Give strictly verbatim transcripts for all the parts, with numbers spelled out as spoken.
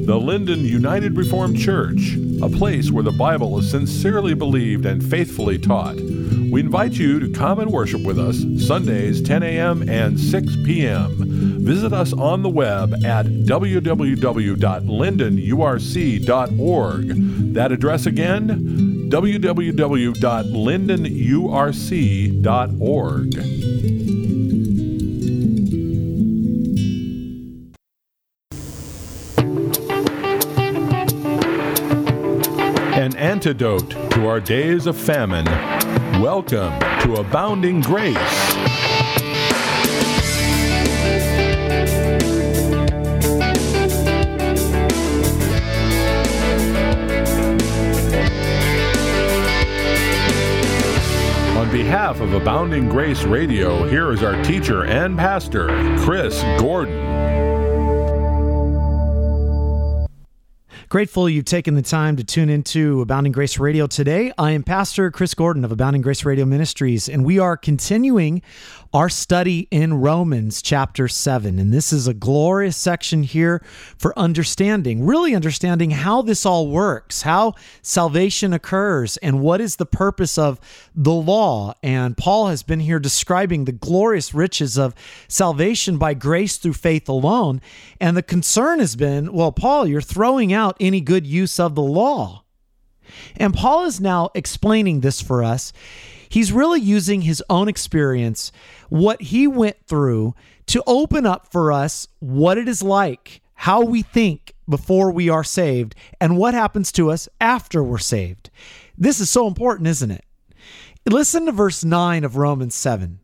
The Linden United Reformed Church, a place where the Bible is sincerely believed and faithfully taught. We invite you to come and worship with us Sundays ten a.m. and six p.m. Visit us on the web at w w w dot linden u r c dot org. That address again, w w w dot linden u r c dot org. An antidote to our days of famine. Welcome to Abounding Grace. On behalf of Abounding Grace Radio, here is our teacher and pastor, Chris Gordon. Grateful you've taken the time to tune into Abounding Grace Radio today. I am Pastor Chris Gordon of Abounding Grace Radio Ministries, and we are continuing our study in Romans chapter seven. And this is a glorious section here for understanding, really understanding how this all works, how salvation occurs, and what is the purpose of the law. And Paul has been here describing the glorious riches of salvation by grace through faith alone. And the concern has been, well, Paul, you're throwing out any good use of the law. And Paul is now explaining this for us. He's really using his own experience, what he went through, to open up for us what it is like, how we think before we are saved, and what happens to us after we're saved. This is so important, isn't it? Listen to verse nine of Romans seven.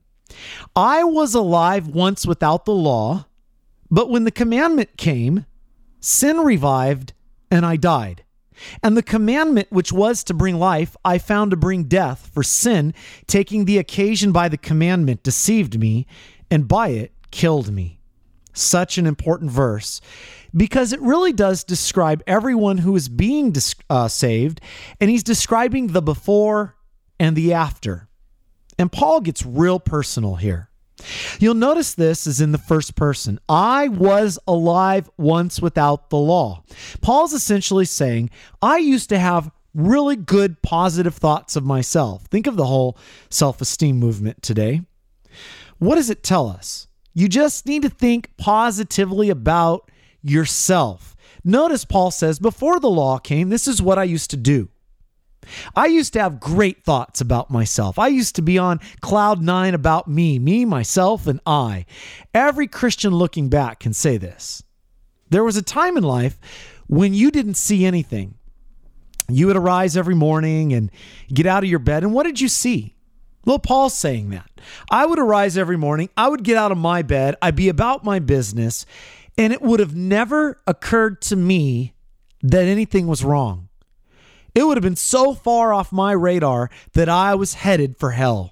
I was alive once without the law, but when the commandment came, sin revived, and I died. And the commandment which was to bring life, I found to bring death, for sin, taking the occasion by the commandment, deceived me, and by it killed me. Such an important verse, because it really does describe everyone who is being uh, saved, and he's describing the before and the after. And Paul gets real personal here. You'll notice this is in the first person. I was alive once without the law. Paul's essentially saying, I used to have really good positive thoughts of myself. Think of the whole self-esteem movement today. What does it tell us? You just need to think positively about yourself. Notice Paul says, before the law came, this is what I used to do. I used to have great thoughts about myself. I used to be on cloud nine about me, me, myself, and I. Every Christian looking back can say this. There was a time in life when you didn't see anything. You would arise every morning and get out of your bed, and what did you see? Well, Paul's saying that. I would arise every morning, I would get out of my bed, I'd be about my business, and it would have never occurred to me that anything was wrong. It would have been so far off my radar that I was headed for hell.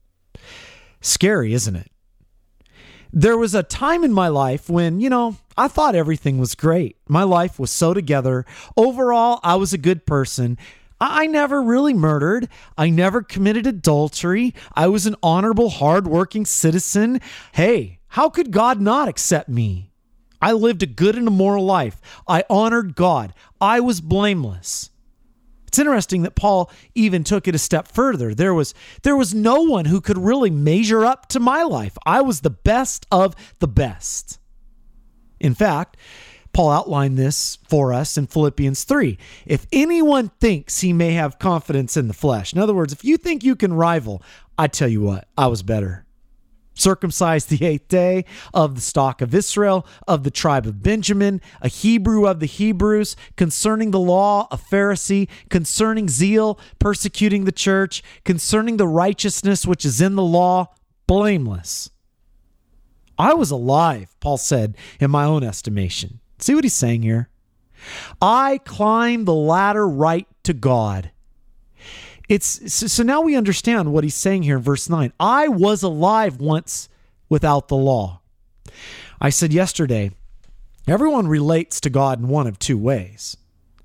Scary, isn't it? There was a time in my life when, you know, I thought everything was great. My life was so together. Overall, I was a good person. I never really murdered. I never committed adultery. I was an honorable, hardworking citizen. Hey, how could God not accept me? I lived a good and a moral life. I honored God. I was blameless. It's interesting that Paul even took it a step further. There was, there was no one who could really measure up to my life. I was the best of the best. In fact, Paul outlined this for us in Philippians three. If anyone thinks he may have confidence in the flesh, in other words, if you think you can rival, I tell you what, I was better. Circumcised the eighth day, of the stock of Israel, of the tribe of Benjamin, a Hebrew of the Hebrews, concerning the law, a Pharisee, concerning zeal, persecuting the church, concerning the righteousness which is in the law, blameless. I was alive, Paul said, in my own estimation. See what he's saying here? I climbed the ladder right to God. It's so now we understand what he's saying here in verse nine. I was alive once without the law. I said yesterday, everyone relates to God in one of two ways.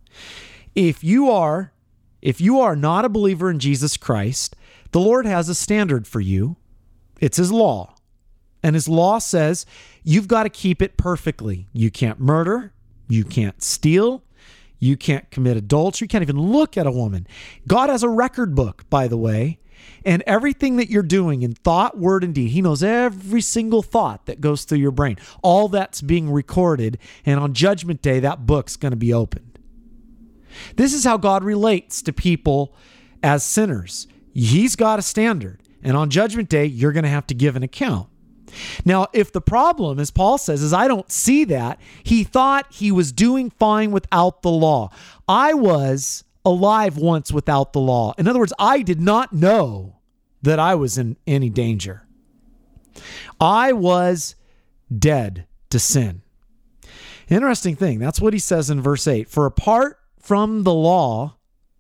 If you are, if you are not a believer in Jesus Christ, the Lord has a standard for you. It's his law. And his law says you've got to keep it perfectly. You can't murder. You can't steal. You can't commit adultery. You can't even look at a woman. God has a record book, by the way, and everything that you're doing in thought, word, and deed, he knows every single thought that goes through your brain. All that's being recorded, and on Judgment Day, that book's going to be opened. This is how God relates to people as sinners. He's got a standard, and on Judgment Day, you're going to have to give an account. Now, if the problem, as Paul says, is I don't see that, he thought he was doing fine without the law. I was alive once without the law. In other words, I did not know that I was in any danger. I was dead to sin. Interesting thing, that's what he says in verse eight. For apart from the law,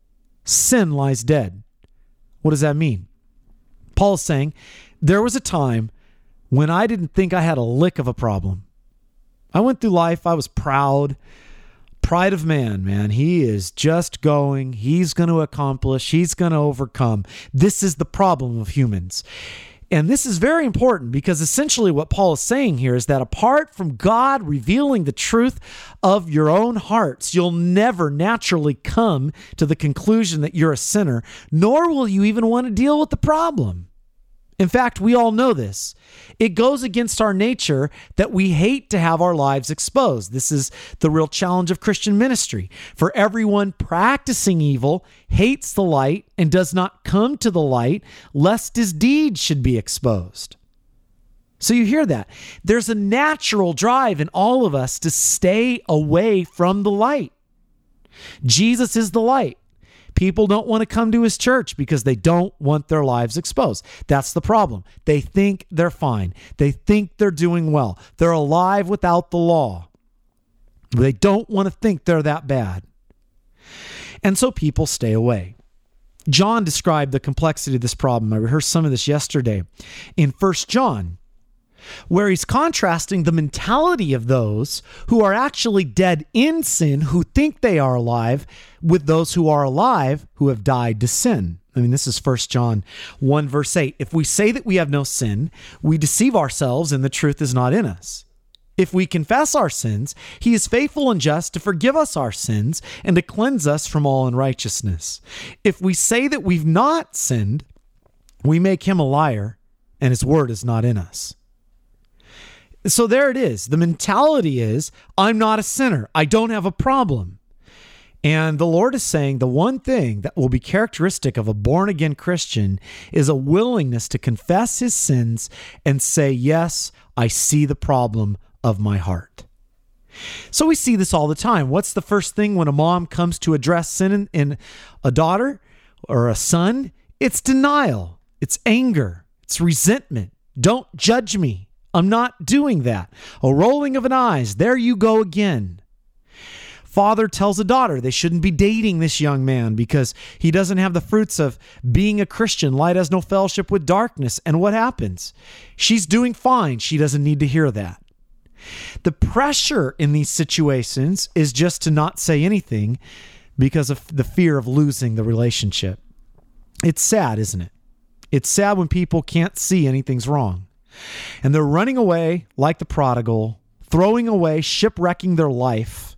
sin lies dead. What does that mean? Paul is saying, there was a time when I didn't think I had a lick of a problem. I went through life, I was proud. Pride of man, man. He is just going. He's going to accomplish. He's going to overcome. This is the problem of humans. And this is very important because essentially what Paul is saying here is that apart from God revealing the truth of your own hearts, you'll never naturally come to the conclusion that you're a sinner, nor will you even want to deal with the problem. In fact, we all know this. It goes against our nature that we hate to have our lives exposed. This is the real challenge of Christian ministry. For everyone practicing evil hates the light and does not come to the light, lest his deeds should be exposed. So you hear that. There's a natural drive in all of us to stay away from the light. Jesus is the light. People don't want to come to his church because they don't want their lives exposed. That's the problem. They think they're fine. They think they're doing well. They're alive without the law. They don't want to think they're that bad. And so people stay away. John described the complexity of this problem. I rehearsed some of this yesterday in First John, where he's contrasting the mentality of those who are actually dead in sin, who think they are alive, with those who are alive, who have died to sin. I mean, this is First John one, verse eight. If we say that we have no sin, we deceive ourselves and the truth is not in us. If we confess our sins, he is faithful and just to forgive us our sins and to cleanse us from all unrighteousness. If we say that we've not sinned, we make him a liar and his word is not in us. So there it is. The mentality is, I'm not a sinner. I don't have a problem. And the Lord is saying the one thing that will be characteristic of a born-again Christian is a willingness to confess his sins and say, yes, I see the problem of my heart. So we see this all the time. What's the first thing when a mom comes to address sin in, in a daughter or a son? It's denial. It's anger. It's resentment. Don't judge me. I'm not doing that. A rolling of an eyes. There you go again. Father tells a daughter they shouldn't be dating this young man because he doesn't have the fruits of being a Christian. Light has no fellowship with darkness. And what happens? She's doing fine. She doesn't need to hear that. The pressure in these situations is just to not say anything because of the fear of losing the relationship. It's sad, isn't it? It's sad when people can't see anything's wrong. And they're running away like the prodigal, throwing away, shipwrecking their life.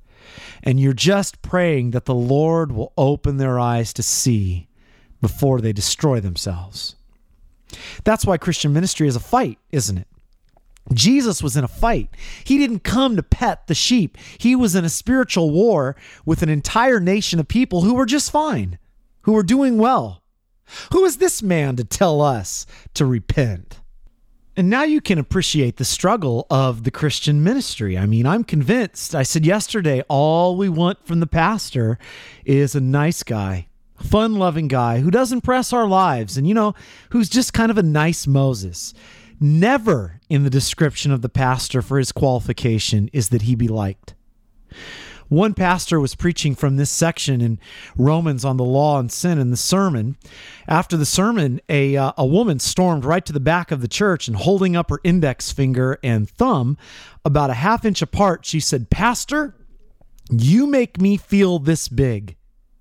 And you're just praying that the Lord will open their eyes to see before they destroy themselves. That's why Christian ministry is a fight, isn't it? Jesus was in a fight. He didn't come to pet the sheep. He was in a spiritual war with an entire nation of people who were just fine, who were doing well. Who is this man to tell us to repent? And now you can appreciate the struggle of the Christian ministry. I mean, I'm convinced, I said yesterday, all we want from the pastor is a nice guy, a fun-loving guy who doesn't press our lives and, you know, who's just kind of a nice Moses. Never in the description of the pastor for his qualification is that he be liked. One pastor was preaching from this section in Romans on the law and sin in the sermon. After the sermon, a, uh, a woman stormed right to the back of the church and holding up her index finger and thumb about a half inch apart, she said, "Pastor, you make me feel this big."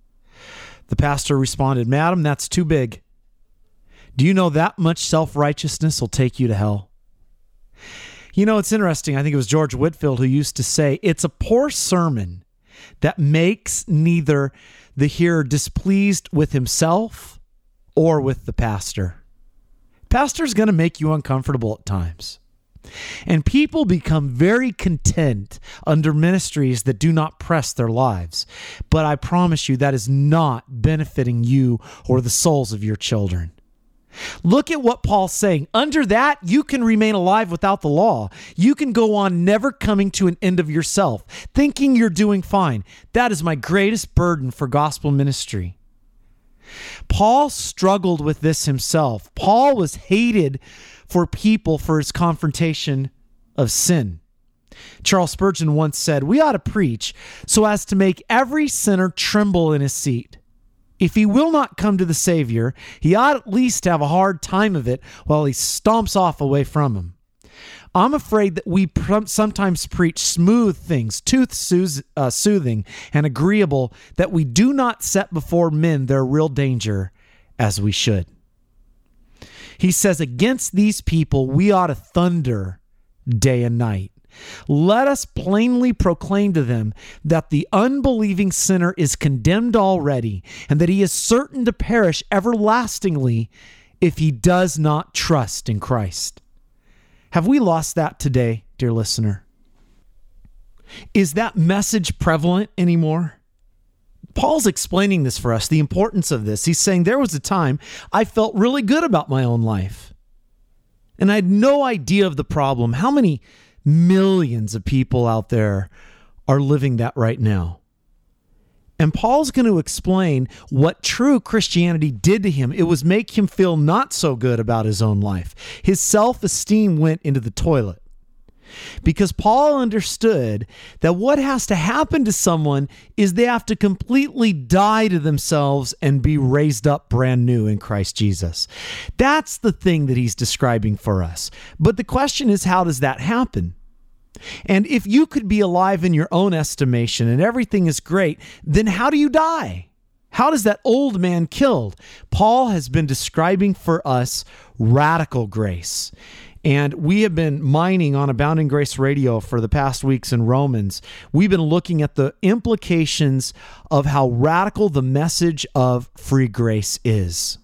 The pastor responded, "Madam, that's too big. Do you know that much self-righteousness will take you to hell?" You know, it's interesting. I think it was George Whitefield who used to say, it's a poor sermon that makes neither the hearer displeased with himself or with the pastor. Pastor's going to make you uncomfortable at times. And people become very content under ministries that do not press their lives. But I promise you, that is not benefiting you or the souls of your children. Look at what Paul's saying. Under that, you can remain alive without the law. You can go on never coming to an end of yourself, thinking you're doing fine. That is my greatest burden for gospel ministry. Paul struggled with this himself. Paul was hated for people for his confrontation of sin. Charles Spurgeon once said, we ought to preach so as to make every sinner tremble in his seat. If he will not come to the Savior, he ought at least have a hard time of it while he stomps off away from him. I'm afraid that we pr- sometimes preach smooth things, tooth-soothing and agreeable, that we do not set before men their real danger as we should. He says, against these people, we ought to thunder day and night. Let us plainly proclaim to them that the unbelieving sinner is condemned already, and that he is certain to perish everlastingly if he does not trust in Christ. Have we lost that today, dear listener? Is that message prevalent anymore? Paul's explaining this for us, the importance of this. He's saying there was a time I felt really good about my own life, and I had no idea of the problem. How many millions of people out there are living that right now? And Paul's going to explain what true Christianity did to him. It was make him feel not so good about his own life. His self-esteem went into the toilet. Because Paul understood that what has to happen to someone is they have to completely die to themselves and be raised up brand new in Christ Jesus. That's the thing that he's describing for us. But the question is, how does that happen? And if you could be alive in your own estimation and everything is great, then how do you die? How does that old man killed? Paul has been describing for us radical grace. And we have been mining on Abounding Grace Radio for the past weeks in Romans. We've been looking at the implications of how radical the message of free grace is.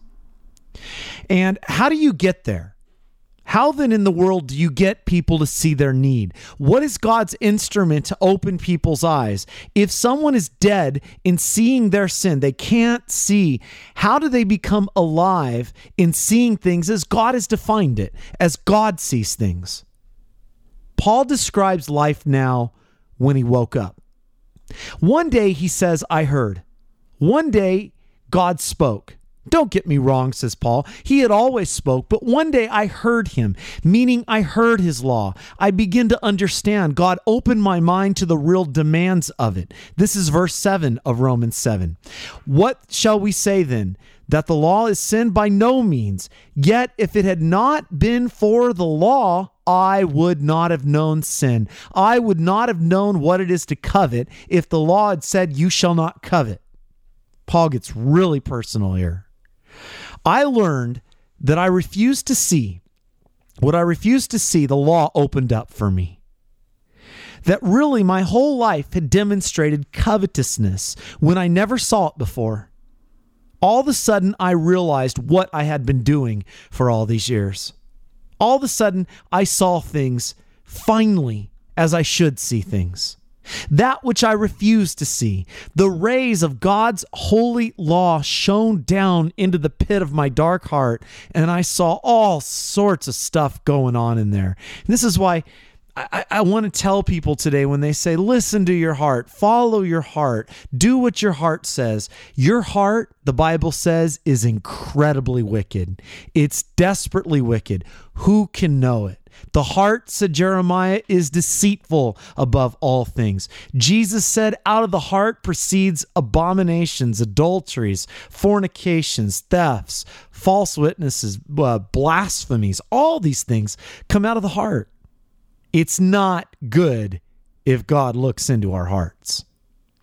And how do you get there? How then in the world do you get people to see their need? What is God's instrument to open people's eyes? If someone is dead in seeing their sin, they can't see, how do they become alive in seeing things as God has defined it, as God sees things? Paul describes life now when he woke up. One day he says, I heard. One day God spoke. Don't get me wrong, says Paul. He had always spoke, but one day I heard him, meaning I heard his law. I begin to understand. God opened my mind to the real demands of it. This is verse seven of Romans seven. What shall we say then? That the law is sin? By no means. Yet if it had not been for the law, I would not have known sin. I would not have known what it is to covet if the law had said, you shall not covet. Paul gets really personal here. I learned that I refused to see what I refused to see the law opened up for me. That really my whole life had demonstrated covetousness when I never saw it before. All of a sudden, I realized what I had been doing for all these years. All of a sudden, I saw things finally as I should see things. That which I refused to see, the rays of God's holy law shone down into the pit of my dark heart, and I saw all sorts of stuff going on in there. And this is why I, I want to tell people today when they say, listen to your heart, follow your heart, do what your heart says. Your heart, the Bible says, is incredibly wicked. It's desperately wicked. Who can know it? The heart, said Jeremiah, is deceitful above all things. Jesus said, out of the heart proceeds abominations, adulteries, fornications, thefts, false witnesses, uh, blasphemies. All these things come out of the heart. It's not good if God looks into our hearts.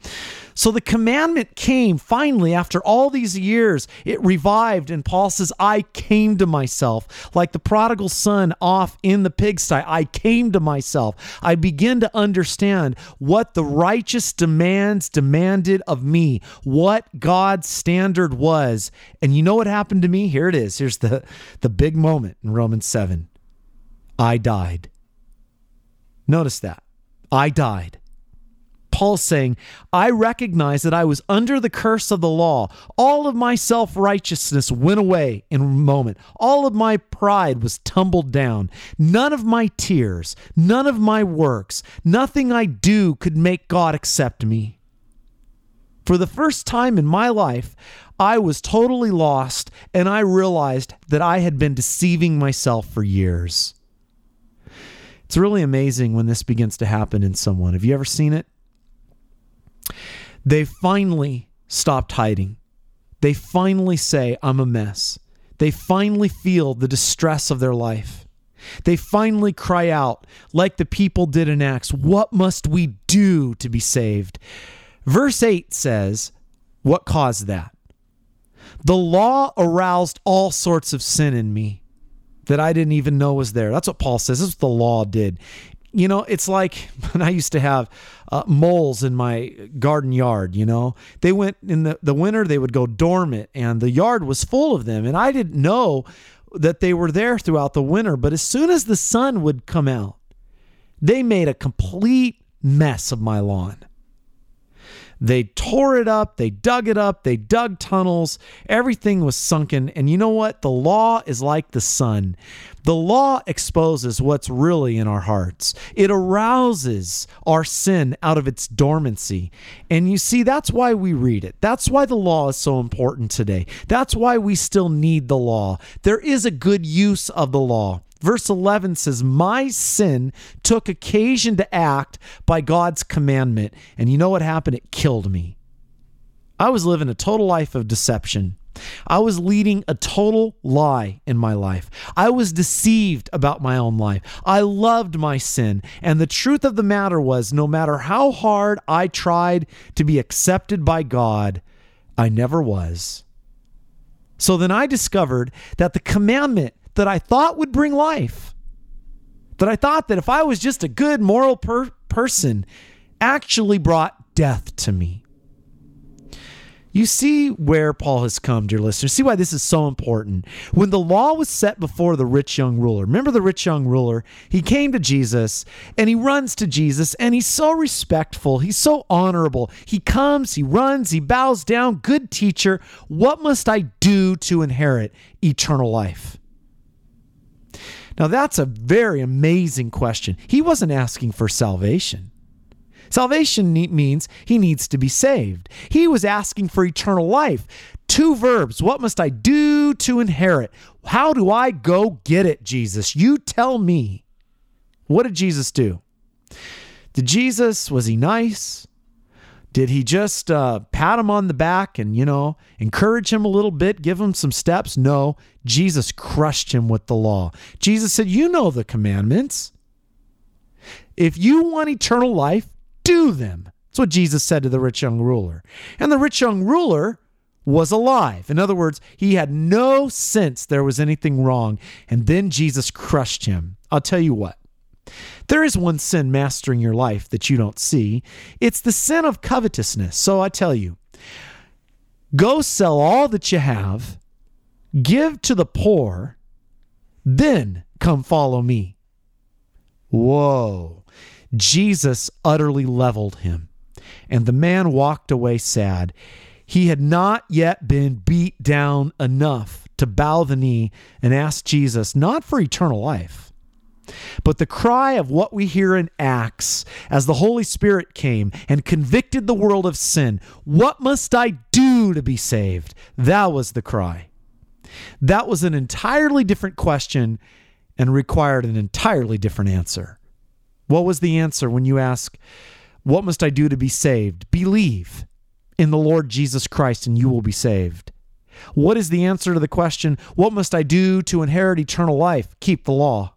So the commandment came finally after all these years. It revived, and Paul says, I came to myself. Like the prodigal son off in the pigsty, I came to myself. I begin to understand what the righteous demands demanded of me, what God's standard was. And you know what happened to me? Here it is. Here's the, the big moment in Romans seven. I died. Notice that. I died. Paul's saying, I recognize that I was under the curse of the law. All of my self-righteousness went away in a moment. All of my pride was tumbled down. None of my tears, none of my works, nothing I do could make God accept me. For the first time in my life, I was totally lost, and I realized that I had been deceiving myself for years. It's really amazing when this begins to happen in someone. Have you ever seen it? They finally stopped hiding. They finally say, I'm a mess. They finally feel the distress of their life. They finally cry out, like the people did in Acts, what must we do to be saved? Verse eight says, what caused that? The law aroused all sorts of sin in me that I didn't even know was there. That's what Paul says. This is what the law did. You know, it's like when I used to have uh, moles in my garden yard, you know, they went in the, the winter, they would go dormant and the yard was full of them. And I didn't know that they were there throughout the winter. But as soon as the sun would come out, they made a complete mess of my lawn. They tore it up. They dug it up. They dug tunnels. Everything was sunken. And you know what? The law is like the sun. The law exposes what's really in our hearts. It arouses our sin out of its dormancy. And you see, that's why we read it. That's why the law is so important today. That's why we still need the law. There is a good use of the law. Verse eleven says, my sin took occasion to act by God's commandment. And you know what happened? It killed me. I was living a total life of deception. I was leading a total lie in my life. I was deceived about my own life. I loved my sin. And the truth of the matter was, no matter how hard I tried to be accepted by God, I never was. So then I discovered that the commandment that I thought would bring life, that I thought that if I was just a good moral per- person, actually brought death to me. You see where Paul has come, dear listeners. See why this is so important. When the law was set before the rich young ruler, remember the rich young ruler? He came to Jesus and he runs to Jesus and he's so respectful. He's so honorable. He comes, he runs, he bows down. Good teacher, what must I do to inherit eternal life? Now, that's a very amazing question. He wasn't asking for salvation. Salvation means he needs to be saved. He was asking for eternal life. Two verbs. What must I do to inherit? How do I go get it, Jesus? You tell me. What did Jesus do? Did Jesus, was he nice? Did he just uh, pat him on the back and, you know, encourage him a little bit, give him some steps? No, Jesus crushed him with the law. Jesus said, you know the commandments. If you want eternal life, do them. That's what Jesus said to the rich young ruler. And the rich young ruler was alive. In other words, he had no sense there was anything wrong. And then Jesus crushed him. I'll tell you what. There is one sin mastering your life that you don't see. It's the sin of covetousness. So I tell you, go sell all that you have, give to the poor, then come follow me. Whoa. Jesus utterly leveled him, and the man walked away sad. He had not yet been beat down enough to bow the knee and ask Jesus, not for eternal life, but the cry of what we hear in Acts as the Holy Spirit came and convicted the world of sin. What must I do to be saved? That was the cry. That was an entirely different question and required an entirely different answer. What was the answer when you ask, what must I do to be saved? Believe in the Lord Jesus Christ and you will be saved. What is the answer to the question, what must I do to inherit eternal life? Keep the law.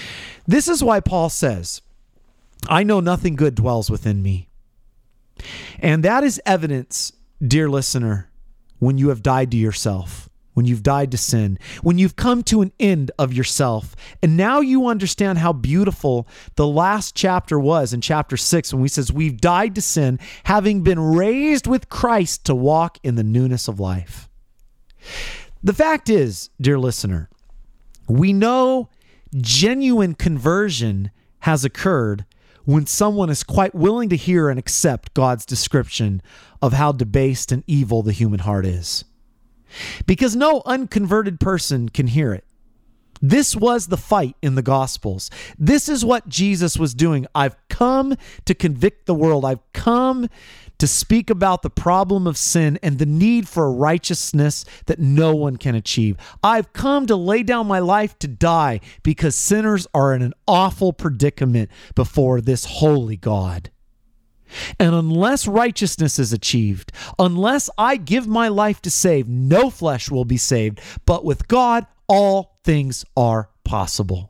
This is why Paul says, I know nothing good dwells within me. And that is evidence, dear listener, when you have died to yourself, when you've died to sin, when you've come to an end of yourself. And now you understand how beautiful the last chapter was in chapter six, when he says, we've died to sin, having been raised with Christ to walk in the newness of life. The fact is, dear listener, we know genuine conversion has occurred when someone is quite willing to hear and accept God's description of how debased and evil the human heart is. Because no unconverted person can hear it. This was the fight in the Gospels. This is what Jesus was doing. I've come to convict the world. I've come to speak about the problem of sin and the need for a righteousness that no one can achieve. I've come to lay down my life to die because sinners are in an awful predicament before this holy God. And unless righteousness is achieved, unless I give my life to save, no flesh will be saved. But with God, all things are possible.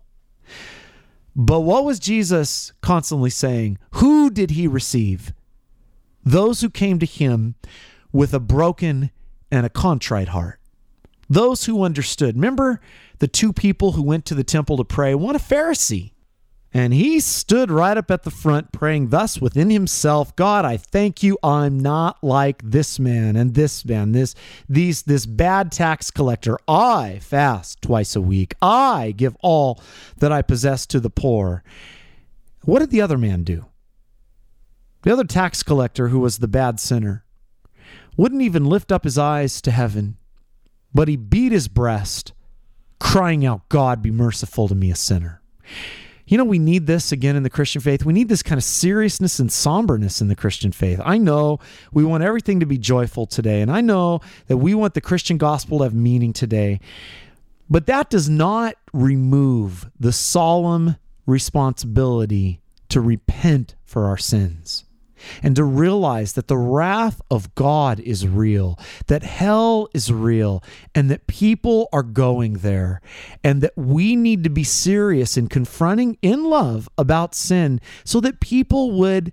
But what was Jesus constantly saying? Who did he receive? Those who came to him with a broken and a contrite heart. Those who understood. Remember the two people who went to the temple to pray? One a Pharisee. And he stood right up at the front praying thus within himself, God, I thank you. I'm not like this man and this man, this, these, this bad tax collector. I fast twice a week. I give all that I possess to the poor. What did the other man do? The other tax collector, who was the bad sinner, wouldn't even lift up his eyes to heaven, but he beat his breast, crying out, God, be merciful to me, a sinner. You know, we need this again in the Christian faith. We need this kind of seriousness and somberness in the Christian faith. I know we want everything to be joyful today, and I know that we want the Christian gospel to have meaning today, but that does not remove the solemn responsibility to repent for our sins. And to realize that the wrath of God is real, that hell is real, and that people are going there, and that we need to be serious in confronting in love about sin so that people would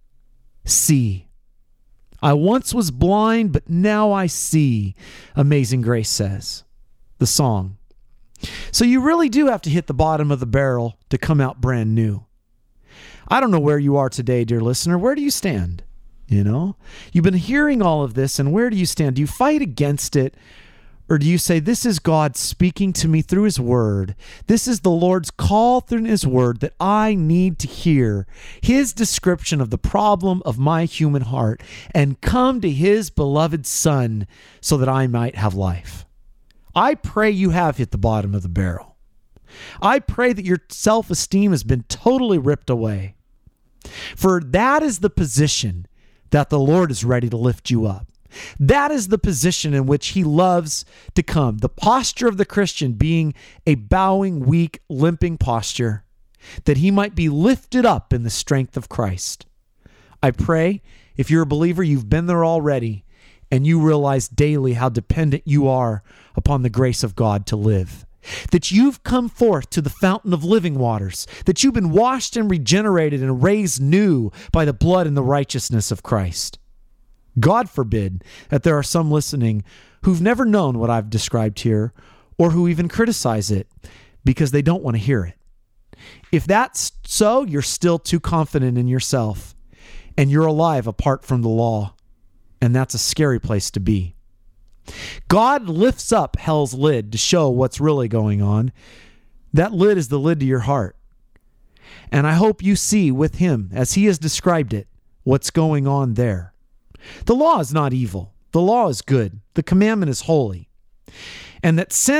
see. I once was blind, but now I see, Amazing Grace says, the song. So you really do have to hit the bottom of the barrel to come out brand new. I don't know where you are today, dear listener. Where do you stand? You know, you've been hearing all of this, and where do you stand? Do you fight against it? Or do you say, this is God speaking to me through his word. This is the Lord's call through his word that I need to hear his description of the problem of my human heart and come to his beloved Son so that I might have life. I pray you have hit the bottom of the barrel. I pray that your self-esteem has been totally ripped away. For that is the position that the Lord is ready to lift you up. That is the position in which he loves to come. The posture of the Christian being a bowing, weak, limping posture, that he might be lifted up in the strength of Christ. I pray, if you're a believer, you've been there already, and you realize daily how dependent you are upon the grace of God to live. That you've come forth to the fountain of living waters, that you've been washed and regenerated and raised new by the blood and the righteousness of Christ. God forbid that there are some listening who've never known what I've described here, or who even criticize it because they don't want to hear it. If that's so, you're still too confident in yourself, and you're alive apart from the law, and that's a scary place to be. God lifts up hell's lid to show what's really going on. That lid is the lid to your heart. And I hope you see with him, as he has described it, what's going on there. The law is not evil. The law is good. The commandment is holy. And that sin